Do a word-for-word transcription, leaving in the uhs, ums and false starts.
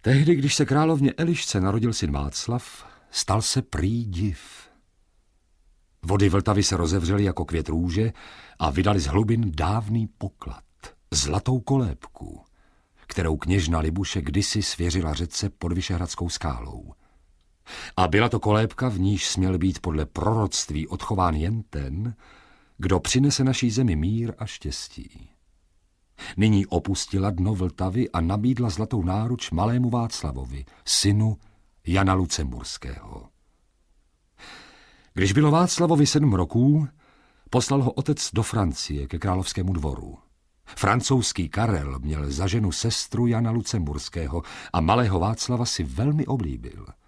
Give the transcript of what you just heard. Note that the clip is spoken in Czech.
Tehdy, když se královně Elišce narodil syn Václav, stal se prý div. Vody Vltavy se rozevřely jako květ růže a vydali z hlubin dávný poklad, zlatou kolébku, kterou kněžna Libuše kdysi svěřila řece pod Vyšehradskou skálou. A byla to kolébka, v níž směl být podle proroctví odchován jen ten, kdo přinese naší zemi mír a štěstí. Nyní opustila dno Vltavy a nabídla zlatou náruč malému Václavovi, synu Jana Lucemburského. Když bylo Václavovi sedm roků, poslal ho otec do Francie ke královskému dvoru. Francouzský Karel měl za ženu sestru Jana Lucemburského a malého Václava si velmi oblíbil.